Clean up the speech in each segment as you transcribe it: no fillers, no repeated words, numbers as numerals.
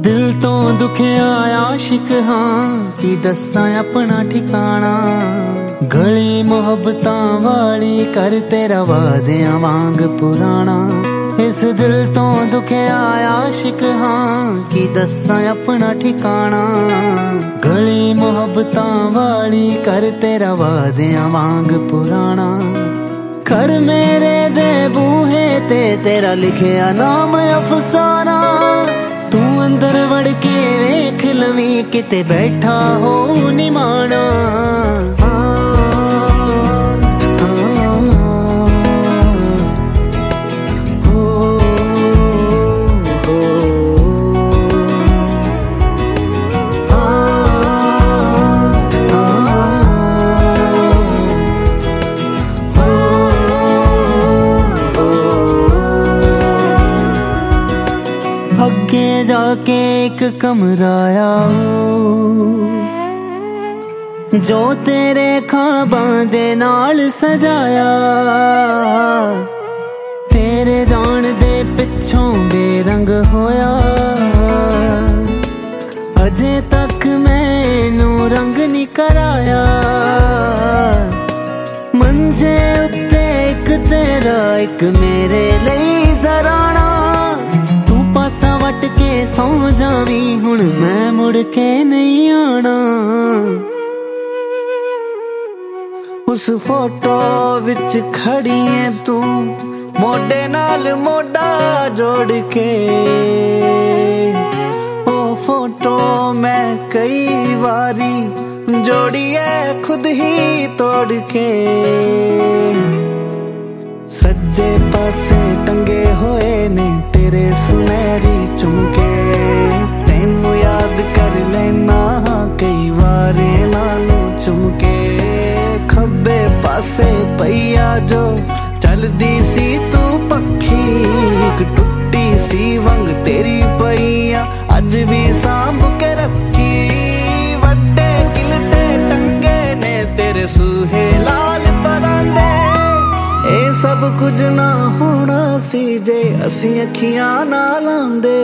दिल तो दुखिया आशिक हाँ की दस्सां अपना ठिकाना। गली मुहब्बतां वाली कर तेरा वादियां वांग पुराना। इस दिल तो दुखिया आशिक हाँ की दस्सां अपना ठिकाना। गली मुहब्बतां वाली कर तेरा वादियां वांग पुराना। घर मेरे दे बूहे ते तेरा लिखिया नाम अफसाना। तू अंदर वड़ के वेख लवी किते बैठा हो निमाना। अगे जाके एक कमरा आया जो तेरे ख्वाबां दे नाल सजाया। तेरे जान दे पिछों बेरंग होया। अजे तक मैनू रंग नहीं कराया। मंजे उत्ते एक तेरा एक मेरे लिए जराना। पासा वट के सौ जावी हुण मैं मुड़ के नहीं आना। उस फोटो विच खड़ी है तू मोढे नाल मोढा जोड़ के। ओ फोटो मैं कई बारी जोड़ी है खुद ही तोड़ के। सज्जे पासे टंगे होए ने तेरे सुनहरी झुमके। तैनू याद कर लेना कई बार नानू झुमके। खब्बे पासे पईया जो चलदी सी तू पक्षी। एक टुट्टी सी वंग तेरी पईया अज भी सांभ के रखी। वड्डे किल ते टंगे ने तेरे सूहे लाल परांदे। ए सब कुछ ना होना सी जे असी अखियां ना लांदे।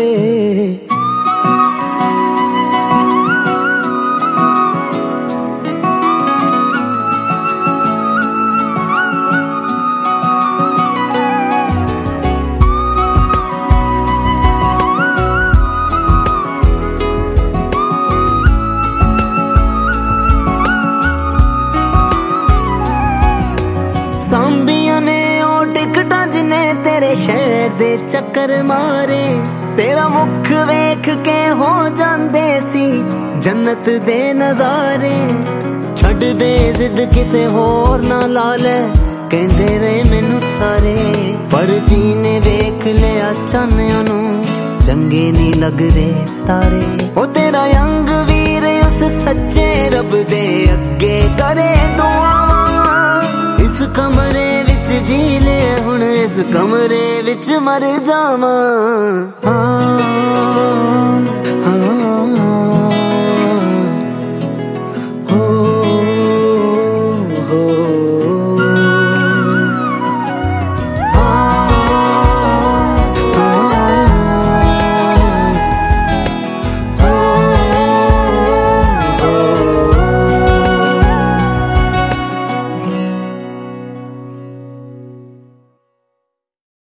सांबिया ने ओ टिकटा जिने तेरे शहर दे चक्कर मारे। तेरा मुख वेख के हो जांदे सी जन्नत दे नजारे। छड़ दे जिद किसे होर ना ला ले कहंदे रहे मैनू सारे। पर जी ने वेख लिया चान्नियां नू चंगे नहीं लगदे तारे। ओ तेरा यंग वीर उस सच्चे रब दे अगे करे दुआ। इस कमरे विच जी ले हुण इस कमरे विच मर जावां।